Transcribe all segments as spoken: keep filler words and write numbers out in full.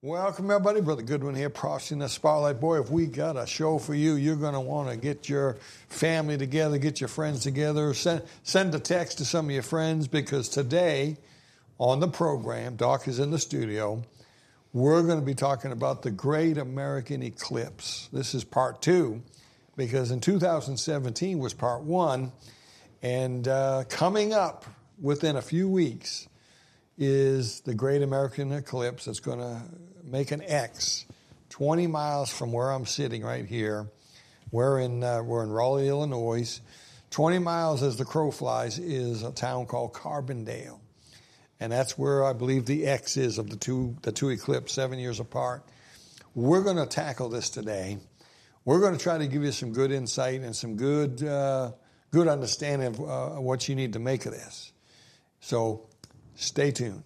Welcome, everybody. Brother Goodwin here, Prophecy in the Spotlight. Boy, if we got a show for you, you're going to want to get your family together, get your friends together, send, send a text to some of your friends, because today on the program, Doc is in the studio, we're going to be talking about the Great American Eclipse. This is part two, because in two thousand seventeen was part one, and uh, coming up within a few weeks is the Great American Eclipse. That's going to make an X twenty miles from where I'm sitting right here. We're in uh, we're in Raleigh, Illinois. twenty miles as the crow flies is a town called Carbondale, and that's where I believe the X is of the two the two eclipses, seven years apart. We're going to tackle this today. We're going to try to give you some good insight and some good uh, good understanding of uh, what you need to make of this. So stay tuned.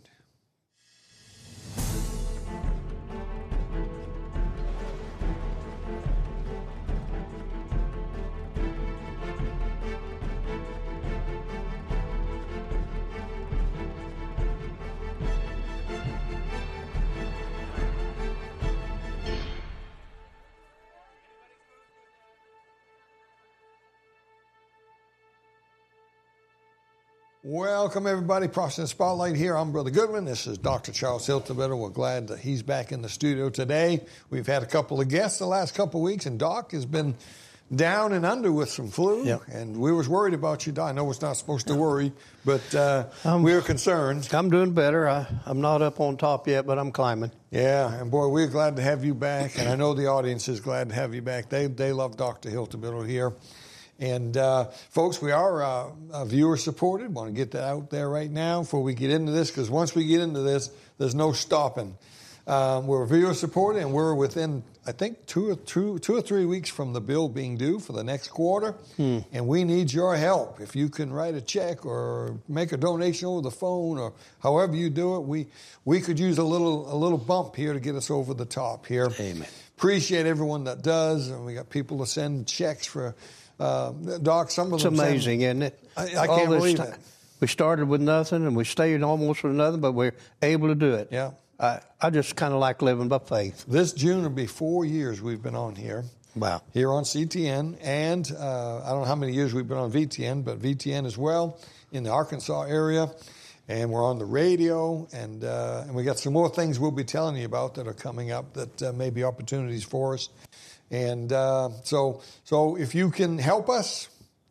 Welcome, everybody. Prophecy in the Spotlight here. I'm Brother Goodwin. This is Doctor Charles Hilton. We're glad that he's back in the studio today. We've had a couple of guests the last couple of weeks, and Doc has been down and under with some flu. Yep. And we was worried about you, Doc. I know it's not supposed to worry, but uh, um, we were concerned. I'm doing better. I, I'm not up on top yet, but I'm climbing. Yeah, and boy, we're glad to have you back, and I know the audience is glad to have you back. They they love Doctor Hilton here. And, uh, folks, we are uh, uh, viewer-supported. Want to get that out there right now before we get into this, because once we get into this, there's no stopping. Um, we're viewer-supported, and we're within, I think, two or, two, two or three weeks from the bill being due for the next quarter. Hmm. And we need your help. If you can write a check or make a donation over the phone or however you do it, we we could use a little a little bump here to get us over the top here. Amen. Appreciate everyone that does. And we got people to send checks for... Uh, Doc, some of them... It's amazing, send, isn't it? I, I can't believe time. it. We started with nothing, and we stayed almost with nothing, but we're able to do it. Yeah. I, I just kind of like living by faith. This June will be four years we've been on here. Wow. Here on C T N, and uh, I don't know how many years we've been on V T N, but V T N as well in the Arkansas area. And we're on the radio, and uh, and we got some more things we'll be telling you about that are coming up that uh, may be opportunities for us. And uh, so, so if you can help us,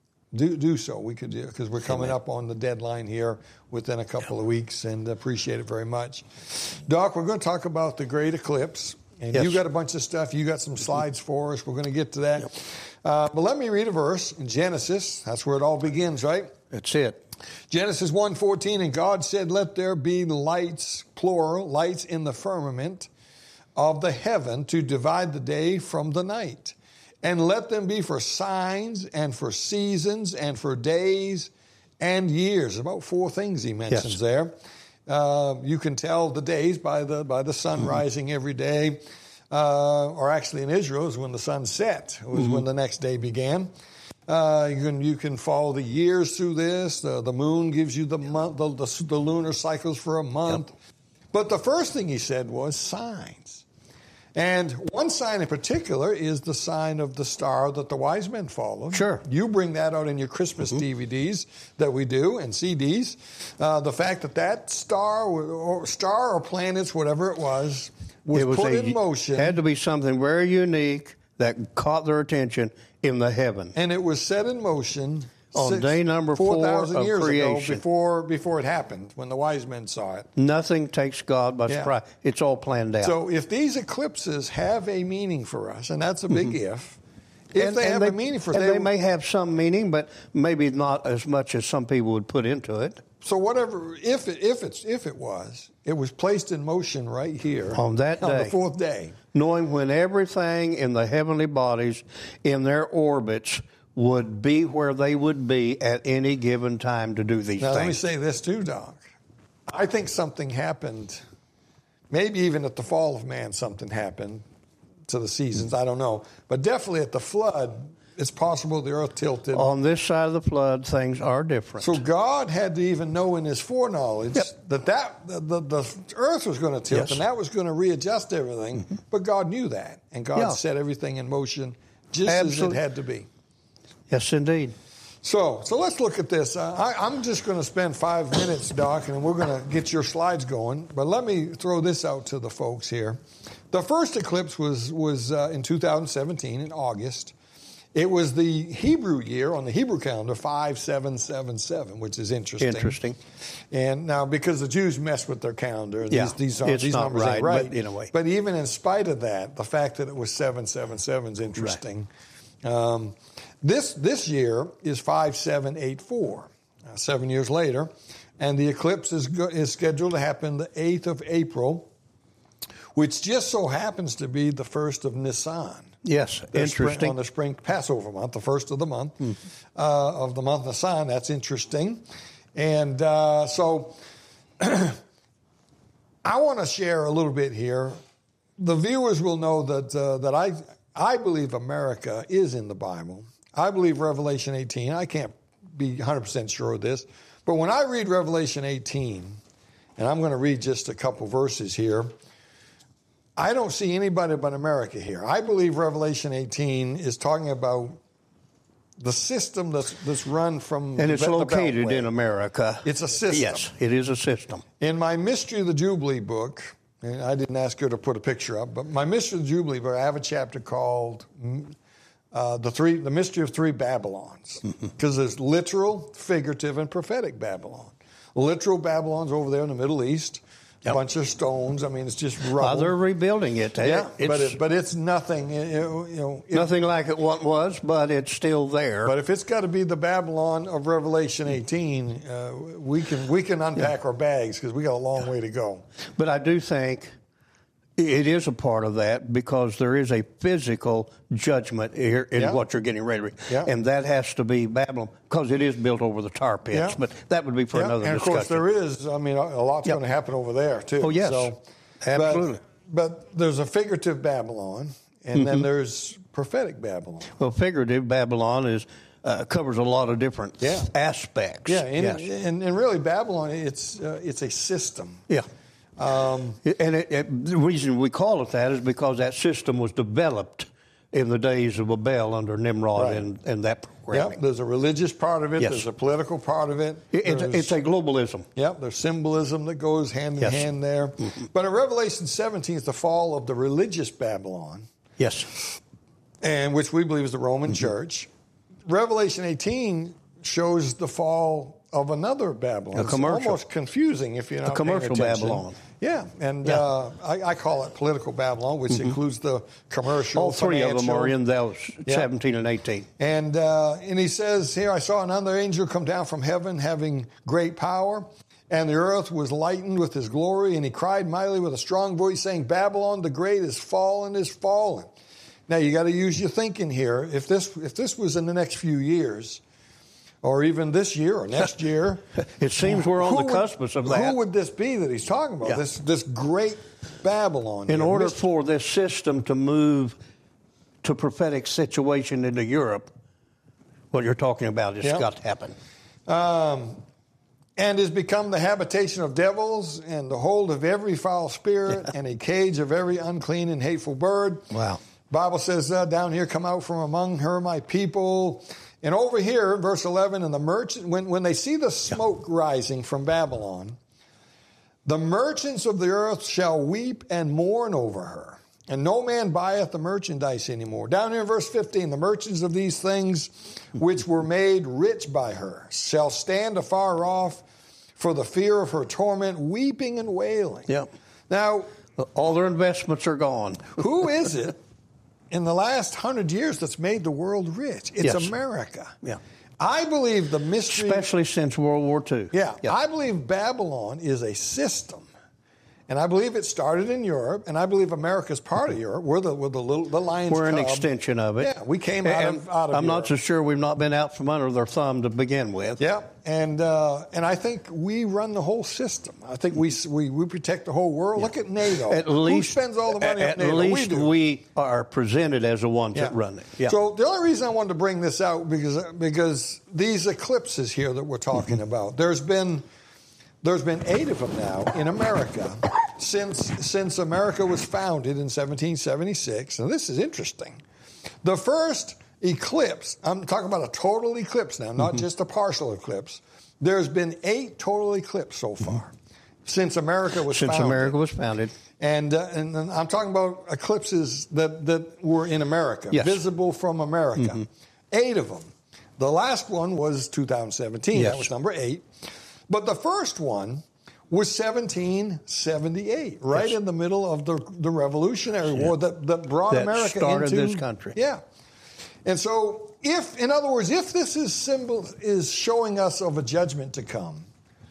do do so. We could do, because we're coming Amen. up on the deadline here within a couple of weeks, and appreciate it very much. Doc, we're going to talk about the Great Eclipse, and yes. you got a bunch of stuff. You got some slides for us. We're going to get to that. Yep. Uh, but let me read a verse in Genesis. That's where it all begins, right? That's it. Genesis one fourteen, and God said, "Let there be lights," plural, lights in the firmament of the heaven to divide the day from the night. And let them be for signs and for seasons and for days and years. About four things he mentions yes. there. Uh, you can tell the days by the by the sun mm-hmm. rising every day. Uh, or actually in Israel is when the sun set. It was mm-hmm. when the next day began. Uh, you can you can follow the years through this. The, the moon gives you the month, the, the, the lunar cycles for a month. Yep. But the first thing he said was signs. And one sign in particular is the sign of the star that the wise men followed. Sure. You bring that out in your Christmas mm-hmm. D V Ds that we do and C Ds. Uh, the fact that that star or star or planets, whatever it was, was, it was put a, in motion. It had to be something very unique that caught their attention in the heaven. And it was set in motion on six, day number four, four of years creation. Ago before, before it happened, when the wise men saw it. Nothing takes God by yeah. surprise. It's all planned out. So if these eclipses have a meaning for us, and that's a big mm-hmm. if, if and, they and have they, a meaning for us. And they, they may have some meaning, but maybe not as much as some people would put into it. So whatever, if it, if it's if it was, it was placed in motion right here on that day, on the fourth day, knowing when everything in the heavenly bodies in their orbits would be where they would be at any given time to do these now, things. Let me say this too, Doc. I think something happened, maybe even at the fall of man something happened to the seasons, I don't know. But definitely at the flood, it's possible the earth tilted. On this side of the flood, things are different. So God had to even know in his foreknowledge Yep. that, that the, the, the earth was going to tilt Yes. and that was going to readjust everything. Mm-hmm. But God knew that. And God Yeah. set everything in motion just Absolutely. as it had to be. Yes, indeed. So, so let's look at this. Uh, I, I'm just going to spend five minutes, Doc, and we're going to get your slides going. But let me throw this out to the folks here. The first eclipse was was uh, in two thousand seventeen in August. It was the Hebrew year on the Hebrew calendar five seven seven seven, which is interesting. Interesting. And now, because the Jews mess with their calendar, Yeah, these these, aren't, it's these not numbers right, ain't right. but in a way. But even in spite of that, the fact that it was seven seven seven is interesting. Right. Um, This this year is five seven eight four, uh, seven years later, and the eclipse is go, is scheduled to happen the eighth of April, which just so happens to be the first of Nisan. Yes, The interesting. Spring, on the spring Passover month, the first of the month, mm. uh, of the month Nisan. That's interesting. And uh, so I want to share a little bit here. The viewers will know that uh, that I I believe America is in the Bible. I believe Revelation eighteen. I can't be one hundred percent sure of this, but when I read Revelation eighteen, and I'm going to read just a couple verses here, I don't see anybody but America here. I believe Revelation eighteen is talking about the system that's, that's run from and it's the located Beltway. in America. It's a system. Yes, it is a system. In my Mystery of the Jubilee book, and I didn't ask her to put a picture up, but my Mystery of the Jubilee book, I have a chapter called uh, the three, the Mystery of Three Babylons, because there's literal, figurative, and prophetic Babylon. Literal Babylon's over there in the Middle East. A Yep. bunch of stones. I mean, it's just rubble. Well, they're rebuilding it. Yeah, it's but it, but it's nothing. You know, you know, it, nothing like it once was, but it's still there. But if it's got to be the Babylon of Revelation eighteen, uh, we can we can unpack yeah. our bags because we got a long way to go. But I do think it is a part of that because there is a physical judgment here in yeah. what you're getting ready to read. Yeah. And that has to be Babylon because it is built over the tar pits. Yeah. But that would be for yeah. another and discussion. And, of course, there is, I mean, a lot's yep. going to happen over there, too. Oh, yes. So, absolutely. But, but there's a figurative Babylon, and mm-hmm. then there's prophetic Babylon. Well, figurative Babylon is uh, covers a lot of different yeah. aspects. Yeah, and, yes. and, and really Babylon, it's uh, it's a system. Yeah. Um, and it, it, the reason we call it that is because that system was developed in the days of Babel under Nimrod right. and, and that programming. Yep, there's a religious part of it. Yes. There's a political part of it. it it's, it's a globalism. Yep, there's symbolism that goes hand in yes. hand there. Mm-hmm. But in Revelation seventeen, it's the fall of the religious Babylon. Yes. And which we believe is the Roman mm-hmm. Church. Revelation eighteen shows the fall of another Babylon. A commercial. It's almost confusing if you're not a commercial paying attention. Babylon. Yeah, and yeah. Uh, I, I call it political Babylon, which mm-hmm. includes the commercial, all three financial. of them are in those yeah. seventeen and eighteen. And uh, and he says here, I saw another angel come down from heaven, having great power, and the earth was lightened with his glory, and he cried mightily with a strong voice, saying, Babylon the great is fallen, is fallen. Now you got to use your thinking here. If this if this was in the next few years, or even this year or next year, it seems we're on the cusp would, of that. Who would this be that he's talking about? Yeah. This this great Babylon. In here. order Mystery. for this system to move to prophetic situation into Europe, what you're talking about has yeah. got to happen. Um, and has become the habitation of devils and the hold of every foul spirit and a cage of every unclean and hateful bird. Wow. Bible says uh, down here, come out from among her, my people. And over here, verse eleven, and the merchant, when, when they see the smoke yeah. rising from Babylon, the merchants of the earth shall weep and mourn over her. And no man buyeth the merchandise anymore. Down here in verse fifteen, the merchants of these things which were made rich by her shall stand afar off for the fear of her torment, weeping and wailing. Yep. Now, all their investments are gone. Who is it in the last hundred years that's made the world rich? It's yes. America. Yeah. I believe the mystery... Especially since World War Two. Yeah. yeah. I believe Babylon is a system. And I believe it started in Europe, and I believe America's part of Europe. We're the we're the little the lion's We're an cub. extension of it. Yeah, we came out and of out of I'm Europe. not so sure we've not been out from under their thumb to begin with. Yeah, and uh, and I think we run the whole system. I think we we, we protect the whole world. Yeah. Look at NATO. At least, who spends all the money at on NATO? least we, do. we are presented as the ones yeah. that run it. Yeah. So the only reason I wanted to bring this out because because these eclipses here that we're talking mm-hmm. about, there's been there's been eight of them now in America since since America was founded in seventeen seventy-six. And this is interesting. The first eclipse, I'm talking about a total eclipse now, not mm-hmm. just a partial eclipse. There's been eight total eclipses so far mm-hmm. since America was since founded. Since America was founded. And, uh, and and I'm talking about eclipses that, that were in America, yes. visible from America. Mm-hmm. Eight of them. The last one was two thousand seventeen. Yes. That was number eight. But the first one was seventeen seventy-eight, right yes. in the middle of the, the Revolutionary yeah. War that, that brought that America started into this country. Yeah. And so, if, in other words, if this is symbol is showing us of a judgment to come,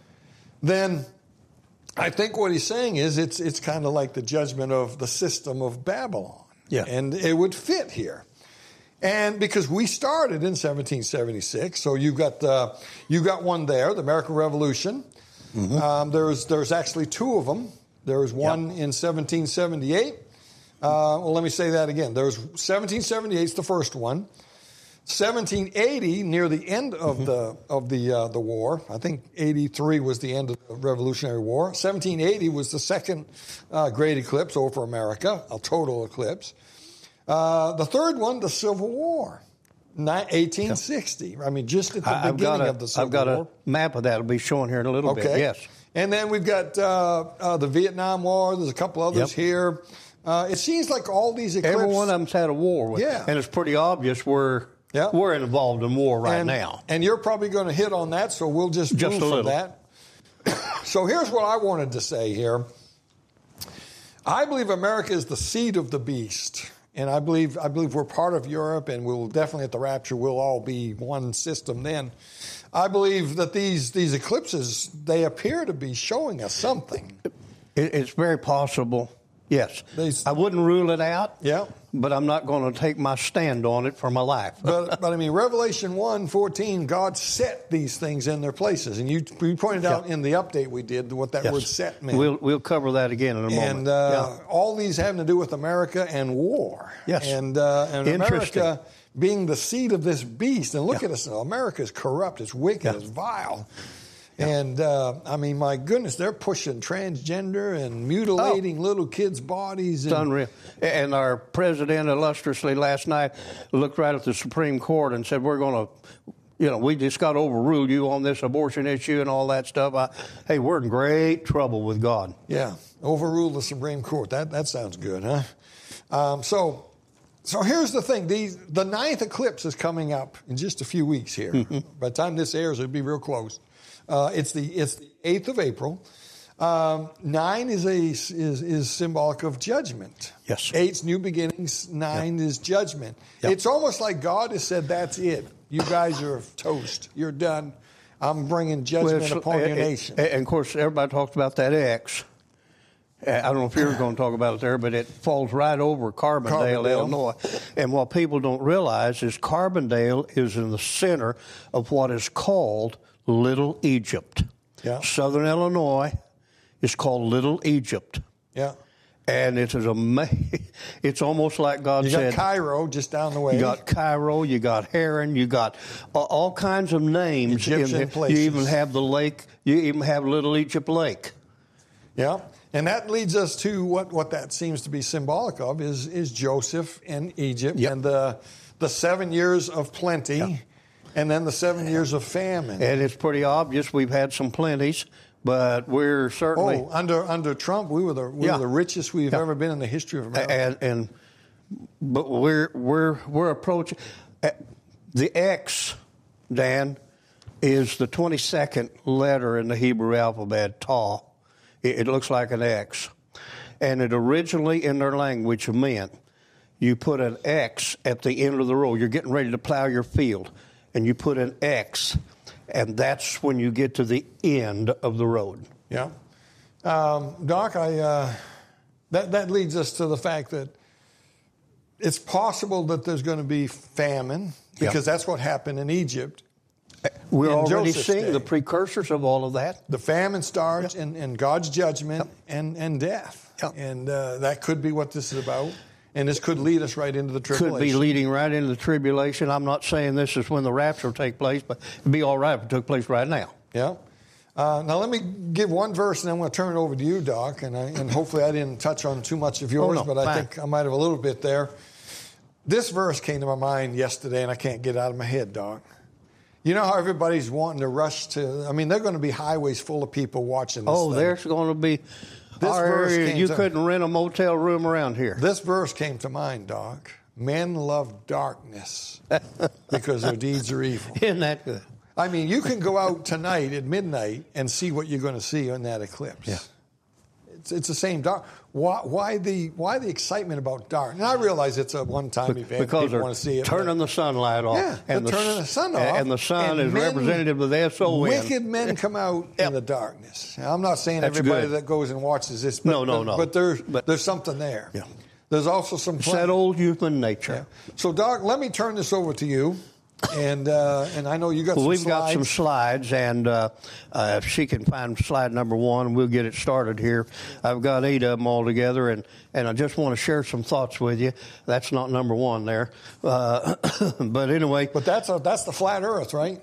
then I think what he's saying is it's it's kind of like the judgment of the system of Babylon. Yeah. And it would fit here. And because we started in seventeen seventy-six, so you got uh, you got one there, the American Revolution. Mm-hmm. Um, there's there's actually two of them. There was one yep. in seventeen seventy-eight. Uh, well, let me say that again. There's seventeen seventy-eight is the first one. seventeen eighty, near the end of mm-hmm. the of the uh, the war. I think eighty-three was the end of the Revolutionary War. seventeen eighty was the second uh, great eclipse over America, a total eclipse. Uh, the third one, the Civil War, eighteen sixty. I mean, just at the I've beginning got a, of the Civil I've got War. a map of that. It'll be shown here in a little okay. bit. Yes. And then we've got uh, uh, the Vietnam War. There's a couple others yep. here. Uh, it seems like all these eclipses. Every one of them's had a war with. Yeah. And it's pretty obvious we're yeah. we're involved in war right and, now. And you're probably going to hit on that, so we'll just just move a from little. that. So here's what I wanted to say here. I believe America is the seed of the beast. And I believe I believe we're part of Europe, and we'll definitely at the rapture we'll all be one system then. I believe that these these eclipses, they appear to be showing us something. It, it's very possible. Yes. They, I wouldn't rule it out. Yeah. But I'm not going to take my stand on it for my life. but, but I mean, Revelation one fourteen, God set these things in their places. And you, you pointed out yeah. in the update we did what that yes. word set meant. We'll, we'll cover that again in a moment. And uh, yeah. all these having to do with America and war. Yes. And, uh, and Interesting. America being the seed of this beast. And look yeah. at us now. America is corrupt. It's wicked. Yeah. It's vile. Yeah. And, uh, I mean, my goodness, they're pushing transgender and mutilating oh. little kids' bodies. It's and, unreal. And our president illustriously last night looked right at the Supreme Court and said, we're going to, you know, we just got to overrule you on this abortion issue and all that stuff. I, hey, we're in great trouble with God. Yeah, overrule the Supreme Court. That that sounds good, huh? Um, so... So here's the thing. The, the ninth eclipse is coming up in just a few weeks here. Mm-hmm. By the time this airs, it'll be real close. Uh, it's the it's the eighth of April. Um, nine is a is is symbolic of judgment. Yes. Eight's new beginnings. Nine yep. is judgment. Yep. It's almost like God has said, "That's it. You guys are toast. You're done. I'm bringing judgment well, upon uh, your nation." And of course, everybody talks about that X. I don't know if you're going to talk about it there, but it falls right over Carbondale, Carbondale, Illinois. And what people don't realize is Carbondale is in the center of what is called Little Egypt. Yeah. Southern Illinois is called Little Egypt. Yeah. And it is amazing. It's almost like God you said. You got Cairo just down the way. You got Cairo, you got Haran, you got all kinds of names. Egyptian in places. You even have the lake, you even have Little Egypt Lake. Yeah. And that leads us to what, what that seems to be symbolic of is, is Joseph and Egypt yep. and the the seven years of plenty yep. and then the seven years of famine. And it's pretty obvious we've had some plenties, but we're certainly... Oh, under under Trump, we were the we yeah. were the richest we've yeah. ever been in the history of America. And, and but we're we're we're approaching the X, Dan, is the twenty-second letter in the Hebrew alphabet, Ta. It looks like an X. And it originally in their language meant you put an X at the end of the row. You're getting ready to plow your field, and you put an X, and that's when you get to the end of the road. Yeah. Um, Doc, I uh, that that leads us to the fact that it's possible that there's going to be famine because yep. that's what happened in Egypt. We're in already Joseph's seeing day. the precursors of all of that. The famine starts yep. in, in God's judgment yep. and, and death. Yep. And uh, that could be what this is about. And this could lead us right into the tribulation. Could be leading right into the tribulation. I'm not saying this is when the rapture will take place, but it'd be all right if it took place right now. Yeah. Uh, now, let me give one verse, and then I'm going to turn it over to you, Doc. And, I, and hopefully I didn't touch on too much of yours, oh, no, but I fine. think I might have a little bit there. This verse came to my mind yesterday, and I can't get it out of my head, Doc. You know how everybody's wanting to rush to, I mean, they're going to be highways full of people watching this Oh, thing. there's going to be, This our verse area, came you to- couldn't rent a motel room around here. This verse came to mind, Doc. Men love darkness because their deeds are evil. Isn't that good? I mean, you can go out tonight at midnight and see what you're going to see on that eclipse. Yeah. It's, it's the same dark. Why, why the why the excitement about dark? And I realize it's a one-time event. Because People they're want to see it. turning the sunlight off. Yeah, and they're turning the sun off. And the sun and is men, representative of the S O N. Wicked men come out Yep. in the darkness. Now, I'm not saying That's everybody good. that goes and watches this. But, No, no, but, no. But there's, But- there's something there. Yeah. There's also some... It's that old human nature. Yeah. So, Doc, let me turn this over to you. And uh, and I know you got Well, some we've slides. got some slides, and uh, uh, if she can find slide number one, we'll get it started here. I've got eight of them all together, and, and I just want to share some thoughts with you. That's not number one there. Uh, but anyway. But that's a, that's the flat Earth, right?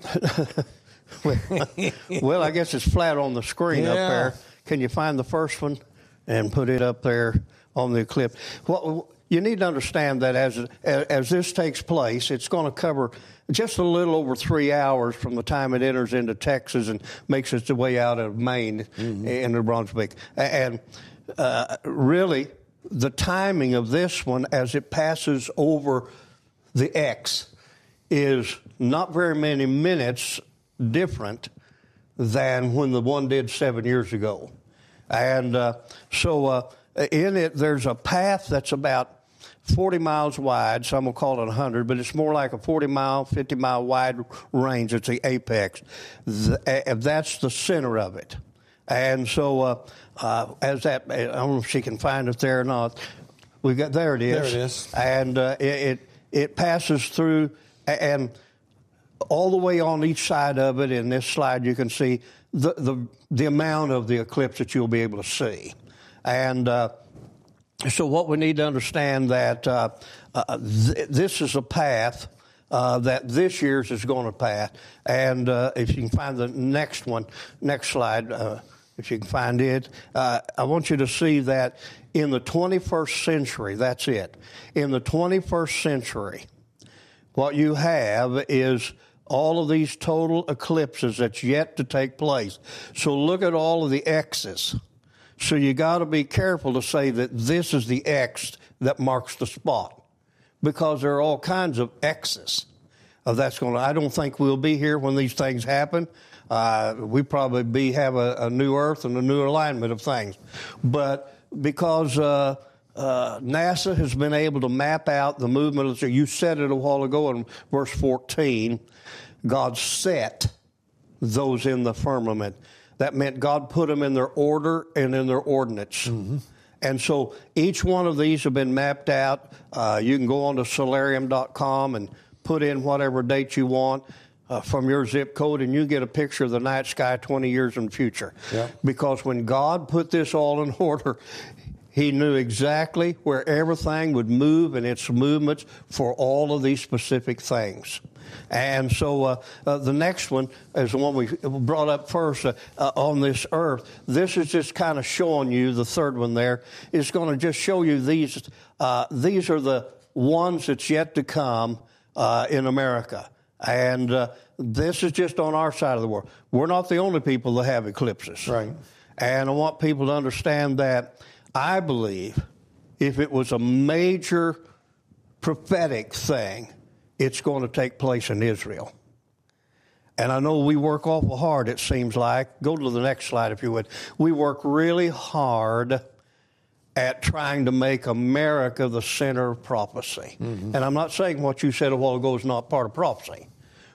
Well, I guess it's flat on the screen Yeah. up there. Can you find the first one and put it up there on the eclipse? Well, you need to understand that as as this takes place, it's going to cover just a little over three hours from the time it enters into Texas and makes its way out of Maine mm-hmm. into Brunswick. And uh, really, the timing of this one as it passes over the X is not very many minutes different than when the one did seven years ago. And uh, so uh, in it, there's a path that's about forty miles wide. Some will call it one hundred, but it's more like a forty mile, fifty mile wide range. It's the apex. That's the center of it. And so uh, uh, as that, I don't know if she can find it there or not. We got there it is. There it is. And uh, it, it it passes through, and all the way on each side of it. In this slide, you can see the the, the amount of the eclipse that you'll be able to see, and. Uh, So what we need to understand that uh, uh, th- this is a path uh, that this year's is going to pass. And uh, if you can find the next one, next slide, uh, if you can find it, uh, I want you to see that in the twenty-first century, that's it. In the twenty-first century, what you have is all of these total eclipses that's yet to take place. So look at all of the X's. So you got to be careful to say that this is the X that marks the spot, because there are all kinds of X's. Uh, that's going to. I don't think we'll be here when these things happen. Uh, we probably be have a, a new Earth and a new alignment of things, but because uh, uh, NASA has been able to map out the movement of the, you said it a while ago in verse fourteen, God set those in the firmament. That meant God put them in their order and in their ordinance. Mm-hmm. And so each one of these have been mapped out. Uh, you can go on to solarium dot com and put in whatever date you want uh, from your zip code, and you get a picture of the night sky twenty years in the future. Yeah. Because when God put this all in order, He knew exactly where everything would move and its movements for all of these specific things. And so uh, uh, the next one is the one we brought up first uh, uh, on this earth. This is just kind of showing you, the third one there is going to just show you these. Uh, these are the ones that's yet to come uh, in America. And uh, this is just on our side of the world. We're not the only people that have eclipses. Right. And I want people to understand that I believe if it was a major prophetic thing, it's going to take place in Israel. And I know we work awful hard, it seems like. Go to the next slide, if you would. We work really hard at trying to make America the center of prophecy. Mm-hmm. And I'm not saying what you said a while ago is not part of prophecy.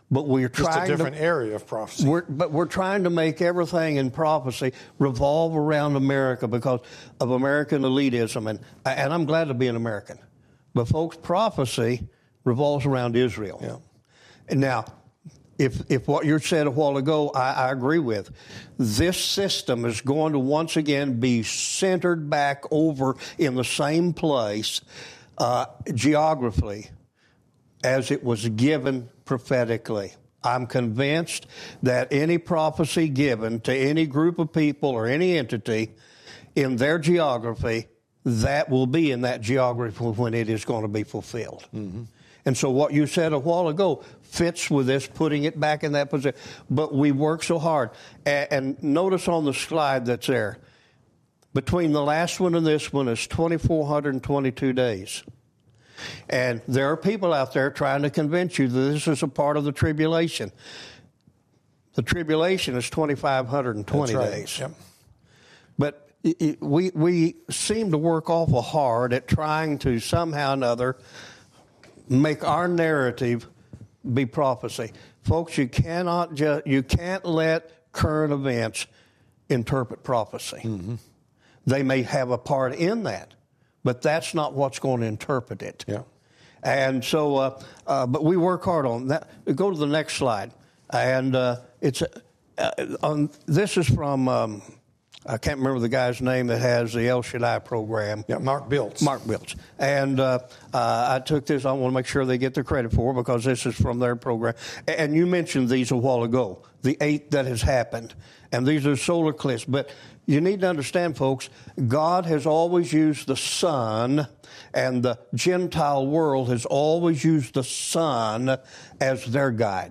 But we're Just trying a different to, area of prophecy. We're, but we're trying to make everything in prophecy revolve around America because of American elitism, and and I'm glad to be an American. But folks, prophecy revolves around Israel. Yeah. And now, if if what you said a while ago, I, I agree with. This system is going to once again be centered back over in the same place uh, geographically as it was given prophetically. I'm convinced that any prophecy given to any group of people or any entity in their geography, that will be in that geography when it is going to be fulfilled. Mm-hmm. And so what you said a while ago fits with this, putting it back in that position. But we work so hard. And, and notice on the slide that's there, between the last one and this one is two thousand four hundred twenty-two days. And there are people out there trying to convince you that this is a part of the tribulation. The tribulation is two thousand five hundred twenty That's right. days. Yep. But it, it, we we seem to work awful hard at trying to somehow or another make our narrative be prophecy. Folks, you cannot just you can't let current events interpret prophecy. Mm-hmm. They may have a part in that, but that's not what's going to interpret it. Yeah. And so, uh, uh, but we work hard on that. Go to the next slide. And uh, it's uh, on. This is from um, I can't remember the guy's name that has the El Shaddai program. Yeah, Mark Biltz. Mark Biltz. And uh, uh, I took this. I want to make sure they get the credit for it because this is from their program. And you mentioned these a while ago, the eight that has happened. And these are solar eclipses. But you need to understand, folks, God has always used the sun, and the Gentile world has always used the sun as their guide.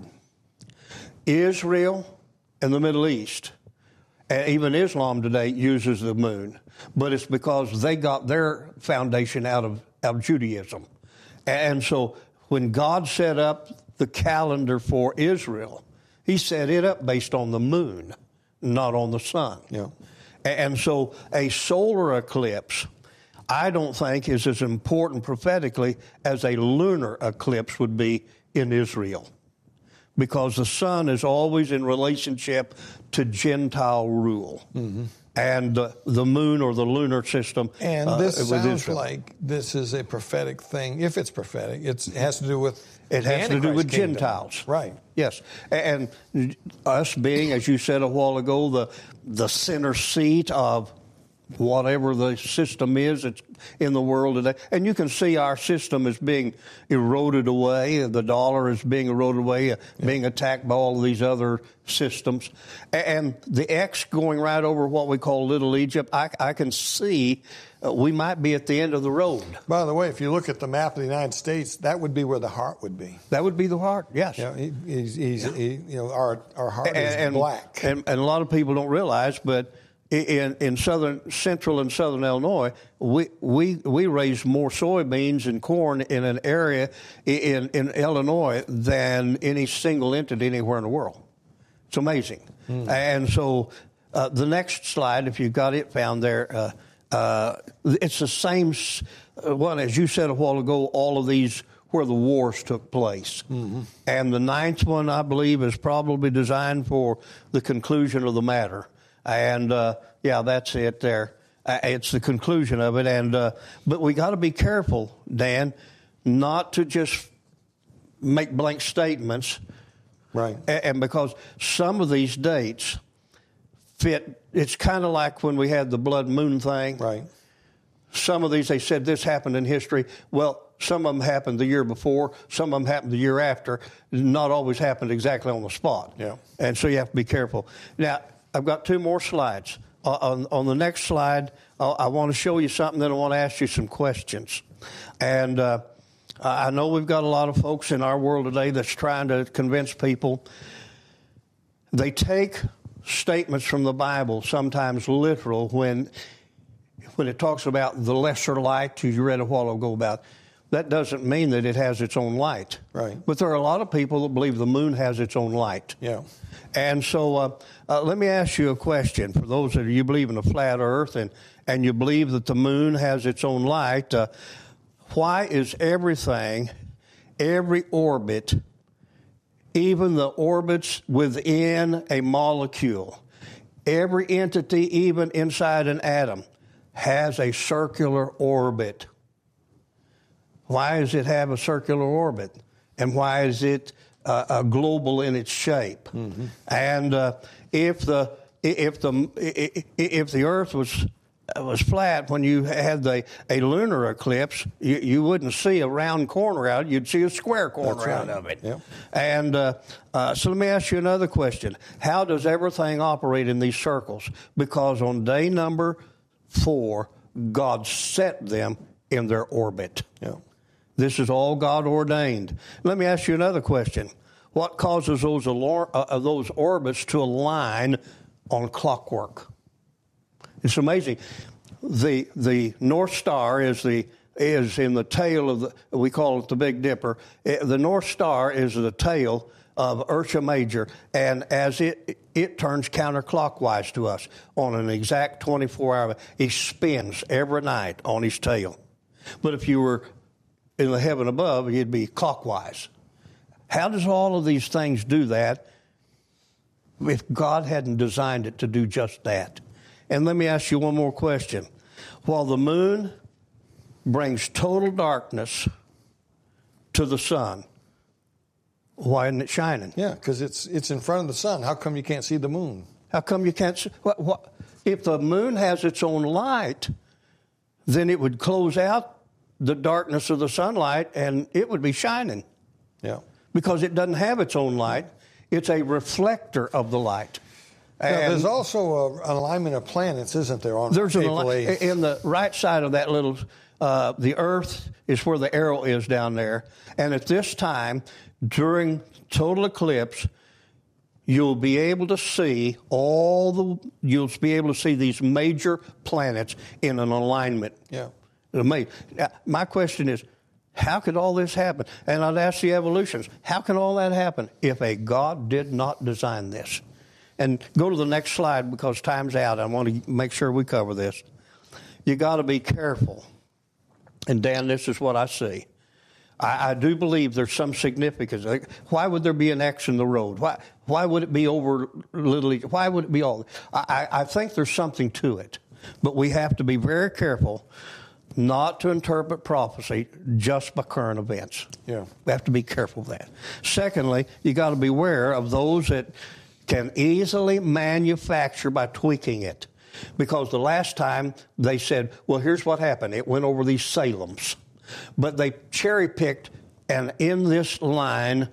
Israel and the Middle East, and even Islam today, uses the moon. But it's because they got their foundation out of, out of Judaism. And so when God set up the calendar for Israel, he set it up based on the moon, not on the sun. Yeah. And so a solar eclipse, I don't think, is as important prophetically as a lunar eclipse would be in Israel, because the sun is always in relationship to Gentile rule. Mm-hmm. And uh, the moon or the lunar system. And uh, this sounds Israel. like this is a prophetic thing. If it's prophetic, it's, it has to do with It has to do with kingdom. Gentiles. Right. Yes. And us being, as you said a while ago, the the center seat of whatever the system is that's in the world today. And you can see our system is being eroded away. The dollar is being eroded away, yeah. being attacked by all of these other systems. And the X going right over what we call Little Egypt, I, I can see uh, we might be at the end of the road. By the way, if you look at the map of the United States, that would be where the heart would be. That would be the heart, yes. Yeah, he, he's, he's, yeah. He, you know, our our heart and, is and, black. And, and a lot of people don't realize, but in in southern, central and southern Illinois, we we we raise more soybeans and corn in an area in in Illinois than any single entity anywhere in the world. It's amazing. Mm. And so uh, the next slide, if you've got it found there, uh, uh, it's the same one as you said a while ago. All of these where the wars took place. Mm-hmm. And the ninth one, I believe, is probably designed for the conclusion of the matter. And, uh, yeah, that's it there. Uh, it's the conclusion of it. And uh, but we got to be careful, Dan, not to just make blank statements. Right. And, and because some of these dates fit, it's kind of like when we had the blood moon thing. Right. Some of these, they said this happened in history. Well, some of them happened the year before. Some of them happened the year after. Not always happened exactly on the spot. Yeah. And so you have to be careful. Now, I've got two more slides. Uh, on, on the next slide, uh, I want to show you something, then I want to ask you some questions. And uh, I know we've got a lot of folks in our world today that's trying to convince people. They take statements from the Bible, sometimes literal, when when it talks about the lesser light, as you read a while ago about. That doesn't mean that it has its own light. Right. But there are a lot of people that believe the moon has its own light. Yeah. And so uh, uh, let me ask you a question. For those that you believe in a flat earth and, and you believe that the moon has its own light, uh, why is everything, every orbit even the orbits within a molecule. Every entity, even inside an atom, has a circular orbit. Why does it have a circular orbit? And why is it uh, uh, global in its shape? Mm-hmm. And uh, if the if the if the Earth was was flat when you had the a lunar eclipse, you, you wouldn't see a round corner out; you'd see a square corner That's out right. of it. Yep. And uh, uh, so, let me ask you another question: how does everything operate in these circles? Because on day number four, God set them in their orbit. Yeah. This is all God ordained. Let me ask you another question: what causes those alor- uh, those orbits to align on clockwork? It's amazing. The the North Star is the is in the tail of the, we call it the Big Dipper. The North Star is the tail of Ursa Major, and as it it turns counterclockwise to us on an exact twenty-four hour, he spins every night on his tail. But if you were in the heaven above, you'd be clockwise. How does all of these things do that if God hadn't designed it to do just that? And let me ask you one more question. While the moon brings total darkness to the sun, why isn't it shining? Yeah, because it's it's in front of the sun. How come you can't see the moon? How come you can't see? What, what, if the moon has its own light, then it would close out the darkness of the sunlight and it would be shining. Yeah. Because it doesn't have its own light. It's a reflector of the light. Now, there's also a, an alignment of planets, isn't there, on There's April an eighth? In the right side of that little, uh, the Earth is where the arrow is down there. And at this time, during total eclipse, you'll be able to see all the, you'll be able to see these major planets in an alignment. Yeah. Amazing. Now, my question is, how could all this happen? And I'd ask the evolutionists, how can all that happen if a God did not design this? And go to the next slide because time's out. I want to make sure we cover this. You got to be careful. And Dan, this is what I see. I, I do believe there's some significance. Like, why would there be an X in the road? Why why would it be over little? Why would it be all? I, I think there's something to it. But we have to be very careful not to interpret prophecy just by current events. Yeah. We have to be careful of that. Secondly, you got to beware of those that can easily manufacture by tweaking it. Because the last time they said, well, here's what happened. It went over these Salems. But they cherry-picked, and in this line,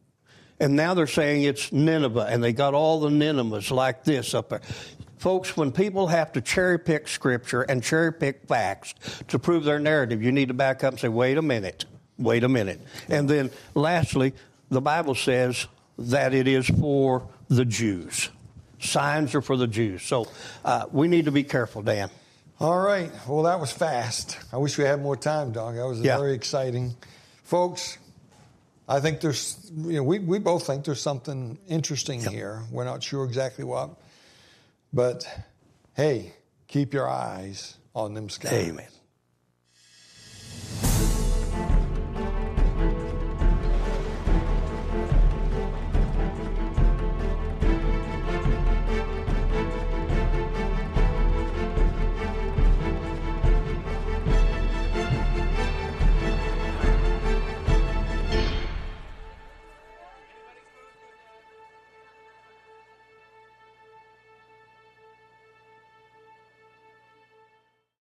and now they're saying it's Nineveh, and they got all the Ninevehs like this up there. Folks, when people have to cherry-pick Scripture and cherry-pick facts to prove their narrative, you need to back up and say, wait a minute, wait a minute. And then lastly, the Bible says that it is for the Jews. Signs are for the Jews. So uh, we need to be careful, Dan. All right. Well, that was fast. I wish we had more time, Doug. That was Yeah. very exciting. Folks, I think there's, you know, we, we both think there's something interesting Yep. here. We're not sure exactly what. But, hey, keep your eyes on them skies. Amen.